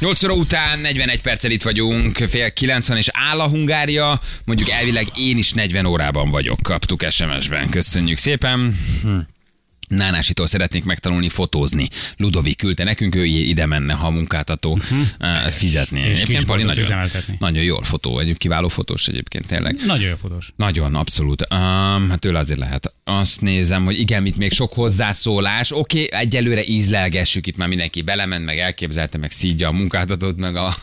8 óra után 41 perccel itt vagyunk, fél 90, és áll a Hungária, mondjuk elvileg én is 40 órában vagyok, kaptuk SMS-ben. Köszönjük szépen. Nánásitól szeretnék megtanulni fotózni. Ludovik küldte nekünk, ő ide menne, ha a munkáltató fizetné. És Pali nagyon jól fotó, egy kiváló fotós egyébként tényleg. Nagyon jó fotós. Nagyon, abszolút. Hát tőle azért lehet. Azt nézem, hogy igen, itt még sok hozzászólás. Oké, egyelőre ízlelgessük, itt már mindenki belement, meg elképzelte, meg szídja a munkáltatót, meg a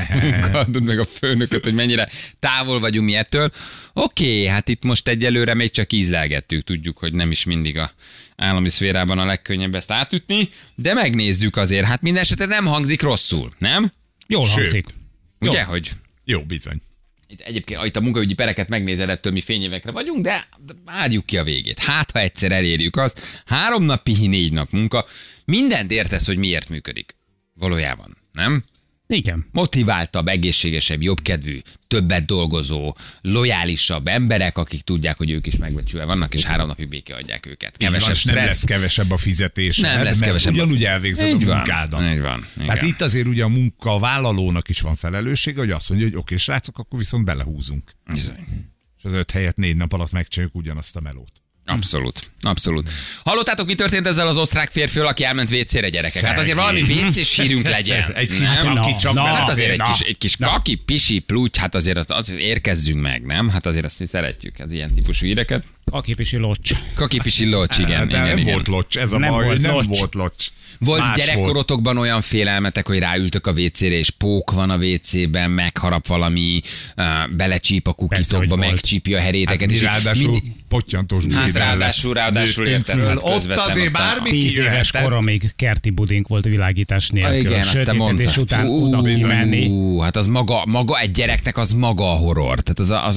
főnököt, hogy mennyire távol vagyunk mi ettől. Oké, hát itt most egyelőre még csak ízlelgettük, tudjuk, hogy nem is mindig a állami szférában a legkönnyebb ezt átütni, de megnézzük azért. Hát minden esetre nem hangzik rosszul, nem? Jól hangzik. Ugye, hogy? Jó, bizony. Egyébként itt a munkaügyi pereket megnézed, ettől mi fényévekre vagyunk, de várjuk ki a végét. Hát, ha egyszer elérjük azt, 3 nap pihi, 4 nap munka, mindent értesz, hogy miért működik. Valójában, nem? Igen. Motiváltabb, egészségesebb, jobbkedvű, többet dolgozó, lojálisabb emberek, akik tudják, hogy ők is megbecsülve vannak, és 3 napig béke adják őket. Kevesebb stressz. Nem lesz kevesebb a fizetés. Nem lesz kevesebb. Ugyanúgy elvégzed a munkádat. Így van. Hát itt azért ugye a munkavállalónak is van felelőssége, hogy azt mondja, hogy oké, srácok, akkor viszont belehúzunk. Bizony. És az 5 helyett 4 nap alatt megcsináljuk ugyanazt a melót. Abszolút, abszolút. Hallottátok, mi történt ezzel az osztrák férfivel, aki elment WC-re, gyerekek? Hát azért valami WC-s hírünk legyen. Egy kis kaki csak hát azért egy kis kaki, pisi, plúgy, hát azért érkezzünk meg, nem? Hát azért azt mi szeretjük, az ilyen típusú híreket. Kaki, pisi, locs. Kaki, pisi, locs, igen. De nem volt locs, ez a baj, hogy nem volt locs. Volt gyerekkorotokban olyan félelmetek, hogy ráültök a WC-re, és pók van a WC-ben, megharap valami, belecsíp a kukiszokba, megcsípi a heréteket. Hát ráadásul pottyantós budin ráadásul érted. Ott azért bármi 10 éves koromig kerti budink volt világítés nélkül. Igen, sötétedés után oda kimenni. Hát az maga egy gyereknek az maga a horror. Tehát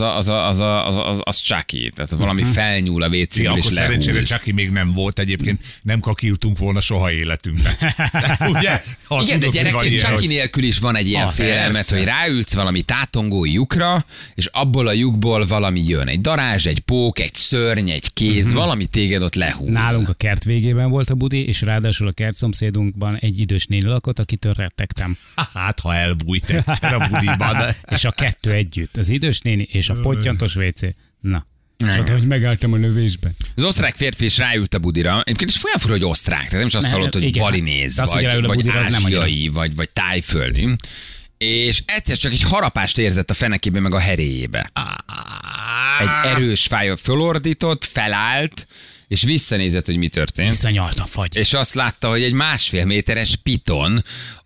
az Chucky. Tehát valami felnyúl a WC-ből és lehúz. Akkor szerencsére Chucky még nem volt egyébként, nem kakiltunk volna soha életünkben. Ugye? Igen, de gyerekként Chucky nélkül is van egy ilyen félelmet, hogy ráülsz valami tátongó lyukra, és abból a lyukból valami jön. Egy darázs, egy pók, egy szörny, egy kéz, valami téged ott lehúz. Nálunk a kert végében volt a budi, és ráadásul a kertszomszédunkban egy idős néni lakott, akitől rettegtem. Hát, ha elbújt egyszer a budiban. És a kettő együtt, az idős néni és a pottyantos WC. Na. Csak hogy megálltam a növésben. Az osztrák férfi is ráült a budira. Egyébként is olyan fura, hogy osztrák. Tehát nem is azt hallott, hogy balinéz, vagy ázsiai, vagy tájföldi. És egyszer csak egy harapást érzett a fenekében, meg a heréjébe. Egy erős fájó fölordított, felállt, és visszanézett, hogy mi történt. Visszanyalt a fagy. És azt látta, hogy egy 1,5 méteres piton,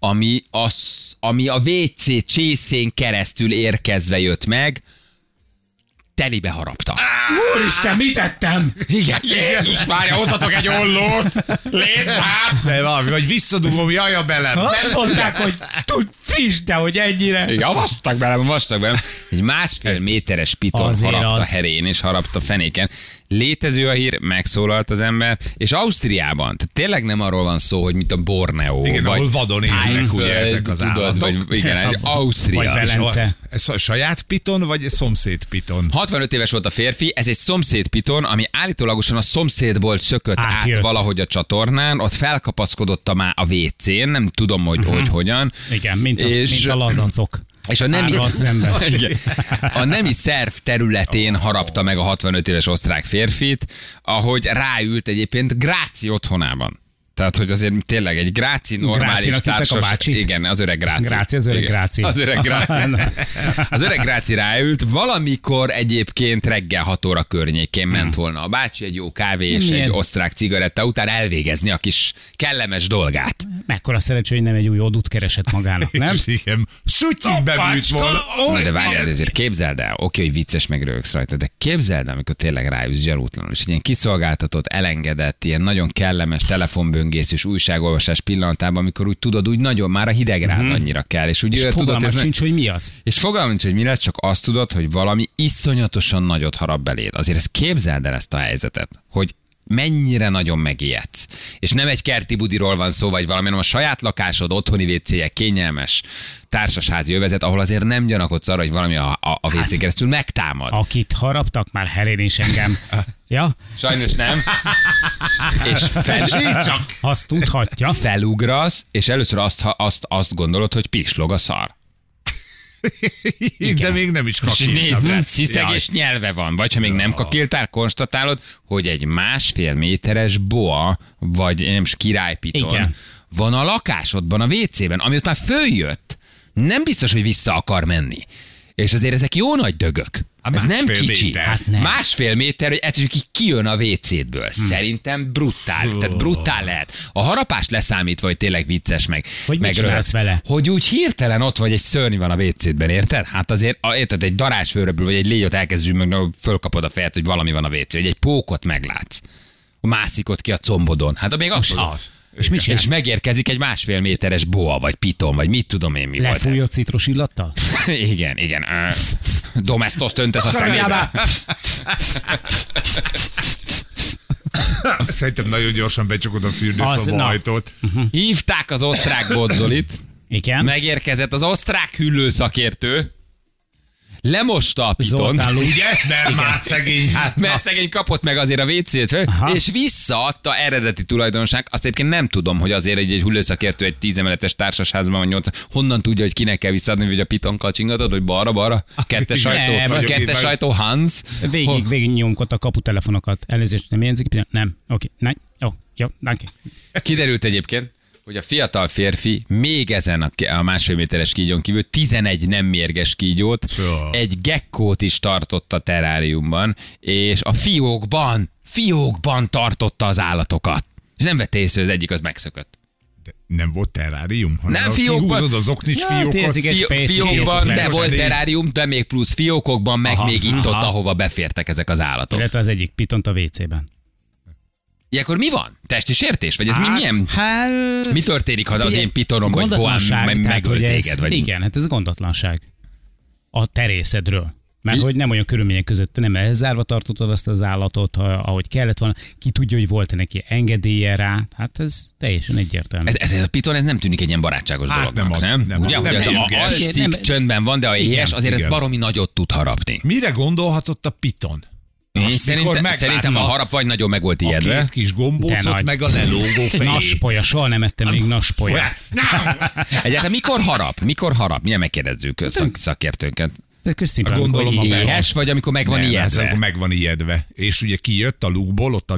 ami a WC csészén keresztül érkezve jött meg, telibe harapta. Úristen, mit tettem? Igen, Jézus, várja, hozzatok egy ollót. Légy már. Valami, vagy visszadugom, jaja belem. Azt mondták, hogy tud friss, de hogy ennyire. Igen, vastak belem. Egy 1,5 méteres piton azért harapta az. herén, és harapta fenéken. Létező a hír, megszólalt az ember, és Ausztriában, tehát tényleg nem arról van szó, hogy mint a Borneo, igen, vagy ahol vadon élnek ugye ezek az állatok. Vagy, igen, egy Ausztria. Vagy Velence. Ez a saját piton, vagy egy szomszéd piton? 65 éves volt a férfi, ez egy szomszéd piton, ami állítólagosan a szomszédból szökött át valahogy a csatornán, ott felkapaszkodott a WC-n, nem tudom, hogy hogyan. Igen, mint a lazacok. És a nemi szerv területén harapta meg a 65 éves osztrák férfit, ahogy ráült egyébként Gráci otthonában. Tehát, hogy azért tényleg egy Gráci normális társaság. Igen, az öreg Gráci. Gráci, az öreg Gráci. Az öreg Gráci. Az öreg Gráci ráült, valamikor egyébként reggel 6 óra környékén ment volna a bácsi egy jó kávé és egy osztrák cigaretta után elvégezni a kis kellemes dolgát. Mekkora szerencsé, hogy nem egy új odút keresett magának, nem? Igen, sütyig beműlt volna. De várjál, ezért képzeld el, oké, hogy vicces meg röhögsz rajta, de képzeld el, amikor tényleg ráülsz gyanútlanul, és egy ilyen kiszolgáltatott, elengedett, ilyen nagyon kellemes telefonböngészős újságolvasás pillanatában, amikor úgy tudod, úgy nagyon már a hidegráz annyira kell. És úgy fogalmat sincs, hogy mi az. És fogalmat sincs, hogy mi lesz, csak azt tudod, hogy valami iszonyatosan nagyot harap beléd. Azért ezt képzeld el ezt a helyzetet, hogy mennyire nagyon megijedsz. És nem egy kerti budiról van szó, vagy valami, hanem a saját lakásod, otthoni WC-je, kényelmes társasházi övezet, ahol azért nem gyanakodsz arra, hogy valami a WC keresztül megtámad. Akit haraptak már herén is engem. Ja? Sajnos nem. És azt tudhatja. Felugrasz, és először azt gondolod, hogy pislog a szar. De még nem is kakiltál. Sziszegés nyelve van. Vagy ha még nem kakiltál, konstatálod, hogy egy 1,5 méteres boa, vagy nem királypiton van a lakásodban, a WC-ben, ami ott már följött. Nem biztos, hogy vissza akar menni. És azért ezek jó nagy dögök. Ez nem kicsi. Hát nem. 1,5 méter, hogy egyszerűen kijön a WC-ből. Szerintem brutál. Tehát brutál lehet. A harapást leszámítva, hogy tényleg vicces meg. Hogy mit csinálsz vele? Hogy úgy hirtelen ott vagy, egy szörny van a WC-ben, érted? Hát azért, érted, egy darázsfőröből, vagy egy légyot elkezdjük, meg fölkapod a fejet, hogy valami van a WC, vagy egy pókot meglátsz. Mászik ott ki a combodon. Hát még az. És megérkezik egy 1,5 méteres boa, vagy piton, vagy mit tudom én mi volt ez. Lefújott citrus illattal? Igen. Domestoszt öntesz a szemébe. Szerintem nagyon gyorsan becsukod a fürdőszobaajtót. Hívták az osztrák Bodzolit. Igen. Megérkezett az osztrák hüllőszakértő. Lemosta a piton. Ugye? Mert szegény kapott meg azért a WC-t, és visszaadta eredeti tulajdonság. Azt egyébként nem tudom, hogy azért egy hüllőszakértő egy 10 emeletes társasházban van 8. Honnan tudja, hogy kinek kell visszaadni, hogy a piton kacsingatod, hogy balra, kettes sajtó, Hans. Végig nyomkod a kaputelefonokat. Elnézést, nem jelzik? Nem. Oké. Jó, danke. Kiderült egyébként, hogy a fiatal férfi még ezen a 1,5 méteres kígyón kívül 11 nem mérges kígyót, egy gekkót is tartott a terráriumban, és a fiókban tartotta az állatokat. És nem vette észre, az egyik az megszökött. De nem volt terrárium? Nem fiókban. Kihúzod az oknis fiókot. Fiókban, de volt terrárium, de még plusz fiókokban, meg még itt-ott, ahova befértek ezek az állatok. Illetve az egyik pitont a WC-ben. Ilyenkor mi van? Testi sértés? Vagy ez milyen? Mi történik, ha az én pitonom vagy boám megöl téged? Vagy... Igen, hát ez gondatlanság. A terészedről. Mert hogy nem olyan körülmények között, nem elzárva tartottad azt az állatot, ahogy kellett volna. Ki tudja, hogy volt neki engedélye rá. Hát ez teljesen egyértelmű. Ez a piton, ez nem tűnik egy ilyen barátságos dolognak, nem? Ugye, hogy az alszik, csöndben van, de a éhes azért ez baromi nagyot tud harapni. Mire gondolhatott a piton? Én szerintem a harap vagy nagyon meg volt ijedve. A két kis gombócot, meg a lelógó fejét. Naspolya, soha nem ettem még naspolyát. Egyáltalán mikor harap? Milyen megkérdezzük szakértőnket? Gondolom, éhes vagy, amikor meg van ijedve? Amikor meg van ijedve. És ugye kijött a lukból, ott a...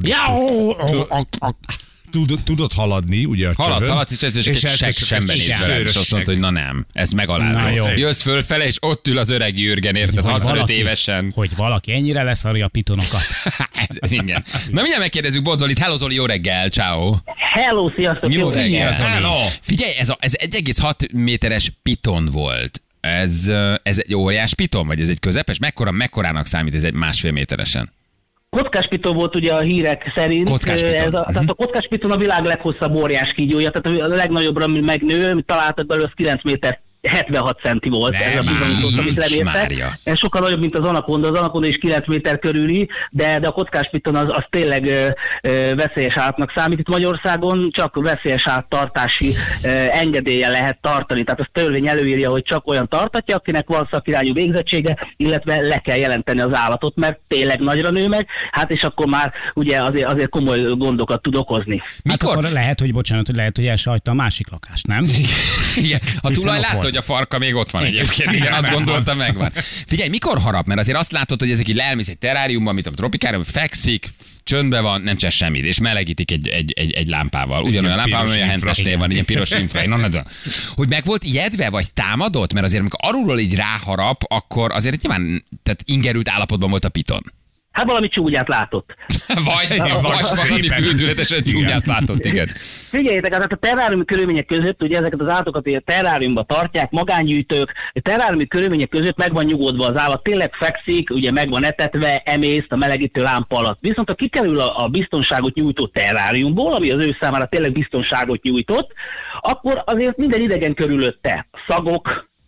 Tudod haladni, ugye a csövön. Haladsz, és egy segsemben nézve, és azt mondta, hogy na nem, ez megalázó. Jössz fölfele, és ott ül az öreg Jürgen, érted, 65 évesen. Hogy valaki ennyire leszarja a pitonokat. Igen. Na mindjárt megkérdezzük Bodzolit. Hello Zoli, jó reggel, ciao. Hello, sziasztok, jó reggel. Figyelj, ez 1,6 méteres piton volt. Ez egy óriás piton, vagy ez egy közepes? Mekkorának számít ez egy 1,5 méteresen? Kockáspiton volt ugye a hírek szerint. Tehát a kockáspiton a világ leghosszabb óriás kígyója, tehát a legnagyobbra, ami megnő, amit találtak belőle, az 9 méter 76 centi volt. Ez a bizonyított, amit lemértek. Ez sokkal nagyobb, mint az anakonda. Az anakonda is 9 méter körüli, de a kockáspiton az tényleg veszélyes állatnak számít. Itt Magyarországon csak veszélyes állattartási engedéllyel lehet tartani. Tehát az törvény előírja, hogy csak olyan tartatja, akinek van szakirányú végzettsége, illetve le kell jelenteni az állatot, mert tényleg nagyra nő meg, hát és akkor már ugye azért komoly gondokat tud okozni. Mikor? Hát akkor lehet, hogy elsajta a másik lakást, nem? Igen. A tulaj látta, hogy a farka még ott van egyébként. Igen, azt gondoltam, megvan. Figyelj, mikor harap? Mert azért azt látod, hogy ezek így leelmész egy terráriumban, mint a tropikárium, fekszik, csöndben van, nem csinál semmit, és melegítik egy lámpával. Ugyanolyan lámpával, olyan hentesnél van, ilyen piros infra. Hogy meg volt ijedve, vagy támadott? Mert azért, amikor arról így ráharap, akkor azért nyilván tehát ingerült állapotban volt a piton. Hát valami csúnyát látott. vagy valami bűnületesen csúnyát látott, igen. Figyeljetek, hát a terráriumi körülmények között, ugye ezeket az állatokat a terráriumba tartják, magángyűjtők, a terráriumi körülmények között meg van nyugodva az állat, tényleg fekszik, ugye meg van etetve, emészt a melegítő lámpa alatt. Viszont ha kikerül a biztonságot nyújtó terráriumból, ami az ő számára tényleg biztonságot nyújtott, akkor azért minden idegen körülötte szagok,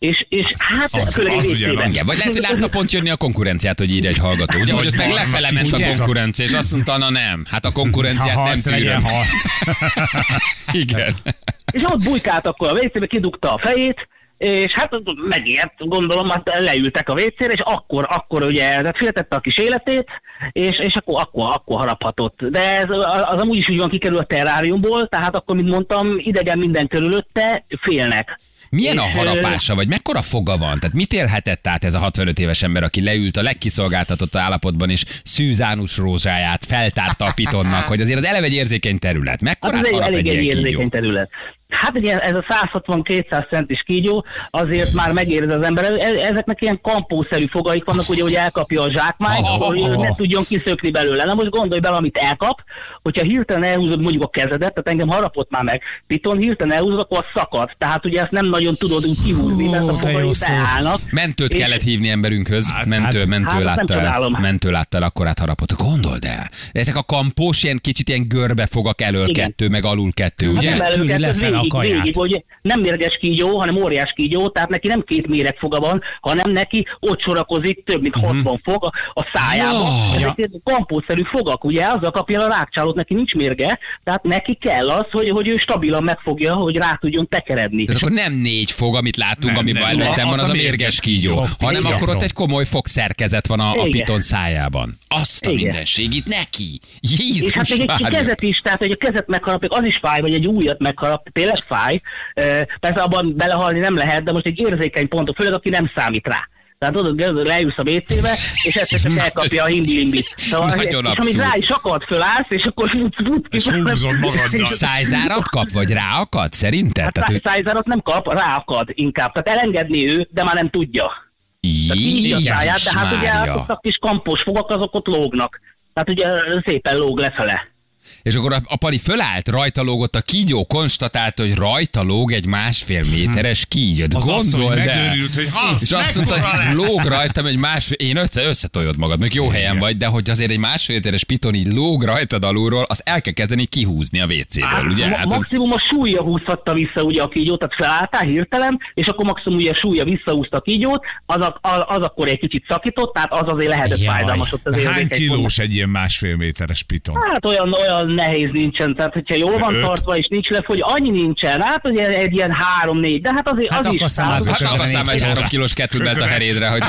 És hát főleg WC-ben. Vagy lehet, hogy látta pont jönni a konkurenciát, hogy írja egy hallgató. Ugye, hogy meg lefele ment a konkurencia, és azt mondta, na nem, hát a konkurenciát nem tűröm. Igen. És ott bujkált akkor a WC-be, kidugta a fejét, és hát megért, gondolom, hát leültek a WC-re, és akkor ugye, tehát féltette a kis életét, és akkor haraphatott. De ez az amúgy is úgy van, kikerül a terráriumból, tehát akkor, mint mondtam, idegen minden körülötte, félnek. Milyen a harapása, vagy mekkora foga van? Tehát mit élhetett át ez a 65 éves ember, aki leült a legkiszolgáltatott állapotban, és szűzánus rózsáját feltárta a pitonnak, hogy azért az eleve egy érzékeny terület. Mekkora hát harap egy ilyen érzékeny terület. Hát ugye ez a 160-200 centis kígyó azért már megérzi az ember. Ezeknek ilyen kampószerű fogaik vannak, ugye, hogy elkapja a zsákmányt, hogy ne tudjon kiszökni belőle. Na most gondolj bele, amit elkap, hogyha hirtelen elhúzod mondjuk a kezedet, tehát engem harapott már meg piton, hirtelen elhúzod, akkor szakad. Tehát ugye ezt nem nagyon tudod úgy kihúzni, mert a fogai beállnak. Mentőt kellett hívni emberünkhöz. Mentő látta el, akkor harapott. Gondold el. Ezek a kampós, kicsit ilyen görbe fogak elől kettő, meg alul kettő, ugye? Végig, hogy nem mérges kígyó, hanem óriás kígyó, tehát neki nem 2 méregfoga van, hanem neki ott sorakozik több mint 60 fog a szájában. Ezek kampószerű fogak, ugye, azzal kapja a rákcsálót, neki nincs mérge, tehát neki kell az, hogy ő stabilan megfogja, hogy rá tudjon tekeredni. És akkor nem 4 fog, amit látunk, amiben előttem van, az a mérges kígyó, hanem akkor ott egy komoly fogszerkezet van a piton szájában. Azt a mindenségit neki! Jézus, és hát még egy kezet is, tehát hogy a kezet megharapjuk, az is fáj, vagy egy ujjat megharap, tényleg fáj. Persze abban belehalni nem lehet, de most egy érzékeny pont, főleg aki nem számít rá. Tehát oda leülsz a WC-be, és ezt csak elkapja a himbi-limbit. Szóval, és amit rá is akad, fölállsz, és akkor futsz ki. Szájzárat kap, vagy ráakad, szerinted? Hát szájzárat nem kap, ráakad inkább. Tehát elengedni ő, de már nem tudja. Tehát így a száját, de hát ugye a kis kampós fogak, azok ott lógnak. Tehát ugye szépen lóg lefele. És akkor a pali fölállt, rajta lógott a kígyó, konstatálta, hogy rajta lóg egy 1,5 méteres kígyót. Gondold el. És azt mondta, hogy lóg rajtam egy én összetoljod magad, még jó helyen vagy, de hogy azért egy 1,5 méteres piton így lóg rajtad alulról, az el kell kezdeni kihúzni a WC-ről, ugye? Maximum a súlya húzhatta vissza ugye a kígyót, tehát felálltál hirtelen, és akkor maximum ugye a súlya visszahúzta a kígyót, az akkor egy kicsit szakított, tehát az azért lehetett fájdalmas ott az Hány kilós egy ilyen 1,5 méteres piton? Hát olyan nehéz nincsen, tehát hogyha jól van tartva és nincs lefogy, annyi nincsen, hát ugye egy ilyen 3-4, de hát azért az is akaszám egy 3 kilós kettőbelt a herédre, hogy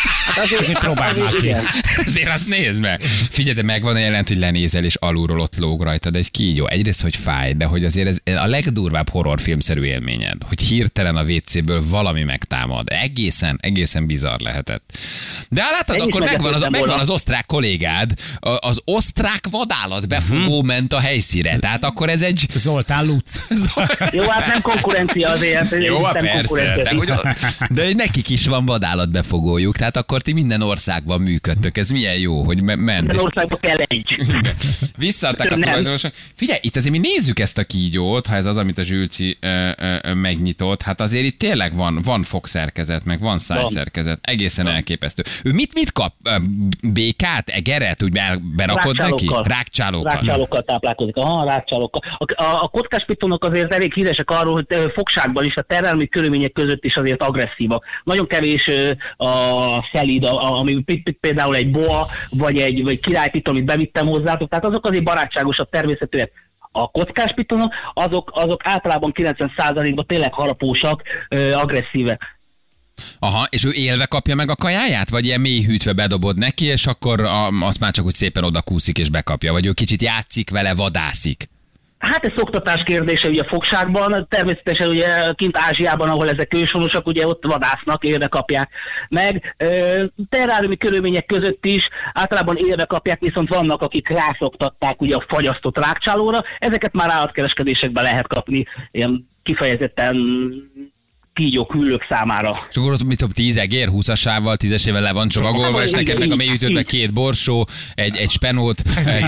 próbáld már ki. Azért azt nézd meg. Figyelj, de megvan a jelent, hogy lenézel és alulról ott lóg rajtad egy kígyó. Egyrészt, hogy fáj, de hogy azért ez a legdurvább horrorfilmszerű élményed, hogy hirtelen a WC-ből valami megtámad. Egészen bizarr lehetett. De látod, akkor megvan az osztrák kollégád, az osztrák vadállat befogó ment a helyszíre. Tehát akkor ez egy... Zoltán Lutz. Jó, hát nem konkurencia azért. Jó, persze. De nekik is van vadállatbefogójuk, tehát akkor ti minden országban működtök. Ez milyen jó, hogy ment. Minden országban kell egy. Visszaadták a tulajdonosok. Figyelj, itt azért mi nézzük ezt a kígyót, ha ez az, amit a Zsülci megnyitott. Hát azért itt tényleg van fogszerkezet, meg van szájszerkezet. Egészen elképesztő. Ő mit kap? Békát, egeret, úgy berakod neki? Rákcsálókkal táplálkozik. Rákcsálókkal. A kockás pitonok azért elég híresek arról, hogy fogságban is a terelmi körülmények között is azért agresszívak. Nagyon kevés a szelíd, ami például egy boa, vagy egy királypiton, amit bevittem hozzátok, tehát azok azért barátságosabb természetűek. A kockás pitonok, azok általában 90%-ban tényleg harapósak, agresszívek. Aha, és ő élve kapja meg a kajáját? Vagy ilyen mélyhűtve bedobod neki, és akkor azt már csak úgy szépen oda kúszik és bekapja? Vagy ő kicsit játszik vele, vadászik? Hát ez szoktatás kérdése ugye a fogságban, természetesen ugye kint Ázsiában, ahol ezek őshonosak, ugye ott vadásznak, élve kapják meg. Terráriumi körülmények között is általában élve kapják, viszont vannak, akik rászoktatták ugye a fagyasztott rákcsálóra, ezeket már állatkereskedésekben lehet kapni, ilyen kifejezetten kígyók, hüllők számára. És akkor ott, mit tudom, 10 egér, 20-asával, 10-esével le van csomagolva, és neked meg a mélyütőtbe 2 borsó, egy spenót,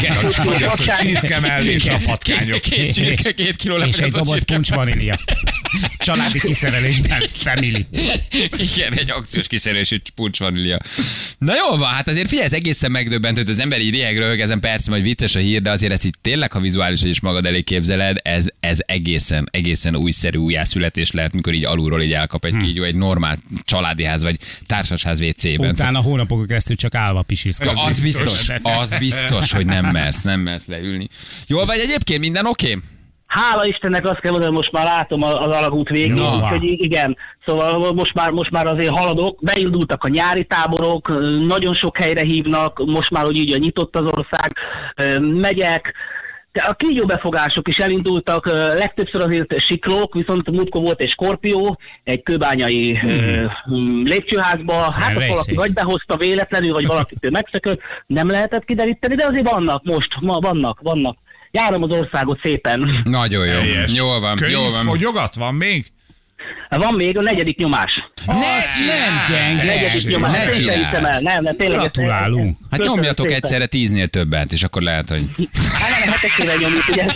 csirke mellé és a patkányok. 2 kiló és egy doboz puncs vanília. Családi kiszerelésben, family. Igen, egy akciós kiszerelésű puncs vanília. Na jól van, hát azért figyelj, ez egészen megdöbbentő, hogy az ember így rieg röhög, persze, hogy vicces a hír, de azért ezt itt tényleg, ha vizuálisan is magad elé képzeled, ez egészen újszerű újjászületés lehet, mikor így alulról otthonról így elkap egy kígyó, egy normál családi ház vagy társasház WC-ben. Utána hónapokon keresztül csak állva pisilsz. Az biztos, hogy nem mersz leülni. Jól vagy egyébként, minden oké? Hála Istennek azt kell mondani, most már látom az alagút végén, úgyhogy igen, szóval most már azért haladok, beindultak a nyári táborok, nagyon sok helyre hívnak, most már úgy így nyitott az ország, megyek, a kígyóbefogások is elindultak, legtöbbször azért siklók, viszont múltkor volt egy skorpió, egy kőbányai lépcsőházba, hát azt valaki vagy behozta véletlenül, vagy valakitől megszökött, nem lehetett kideríteni, de azért vannak most, vannak. Járom az országot szépen. Nagyon jó. Helyes. Jól van. Könyvfogyogat van még? Van még a 4. nyomás. Nem gyenge. Ne csinálj. Nem, tényleg. Gratulálunk. Hát nyomjatok egyszerre 10-nél többet, és akkor lehet, hogy... Hát nem, hetesével nyomjuk, ugye?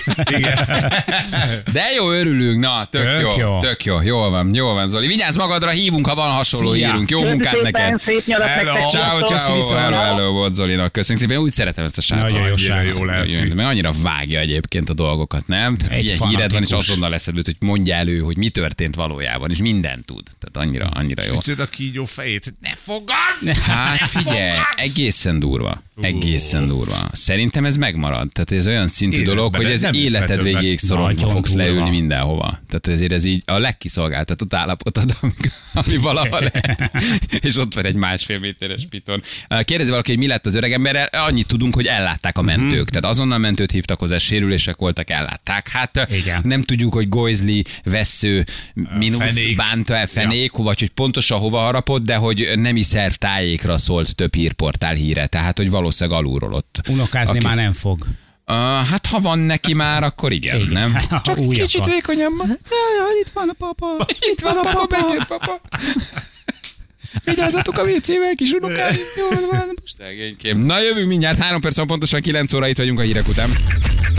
De jó, örülünk. Na, tök jó. Jól van, Zoli. Vigyázz magadra, hívunk, ha van hasonló hírünk. Jó munkát neked. Szép nyarat nektek. Ciao. Hello volt Zolinak. Köszönjük szépen. Úgy szeretem ezt a srácot. Nagyon jó srác. Mert annyira vágja egyébként a dolgokat, nem? Tehát ilyen híred van, és azonnal eszedbe, hogy mondja elő, hogy mi történt valójában, és mindent tud. Tehát annyira jó. Ütöd a kígyó fejét, ne fogadd! Hát figyelj, egészen durva. Szerintem ez megmarad. Tehát ez olyan szintű dolog, hogy ez életed végéig szorongva fogsz leülni mindenhova. Tehát ezért ez így a legkiszolgáltatott állapotod, ami valaha lehet. És ott van egy 1,5 méteres piton. Kérdezi valaki, hogy mi lett az öregemberrel? Annyit tudunk, hogy ellátták a mentők. Tehát azonnal mentőt hívtak hozzá, sérülések voltak, ellátták. Hát nem tudjuk, hogy gojzli, vessző, mínusz, bánta el fenék, vagy hogy pontosan hova harapott, de hogy nemi szerv tájékra szólt több hírportál híre. Tehát, hogy valószínűleg alulról ott. Unokázni már nem fog. Hát ha van neki már, akkor igen. Nem? Csak egy kicsit vékonyabban. Itt van a papa. Itt van a papa. Bejött papa. Vigyázzatok a WC-vel, kis unokáim. Jól van. Na jövünk mindjárt, 3 perc pontosan 9 óra itt vagyunk a hírek után.